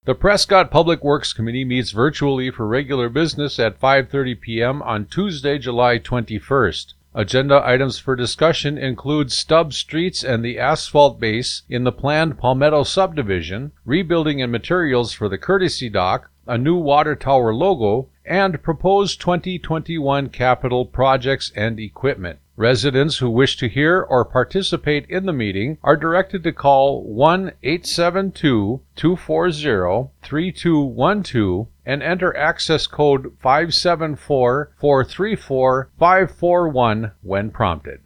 The Prescott Public Works Committee meets virtually for regular business at 5:30 p.m. on Tuesday, July 21st. Agenda items for discussion include stub streets and the asphalt base in the planned Palmetto subdivision, rebuilding and materials for the courtesy dock, a new water tower logo, and proposed 2021 capital projects and equipment. Residents who wish to hear or participate in the meeting are directed to call 1-872-240-3212 and enter access code 574-434-541 when prompted.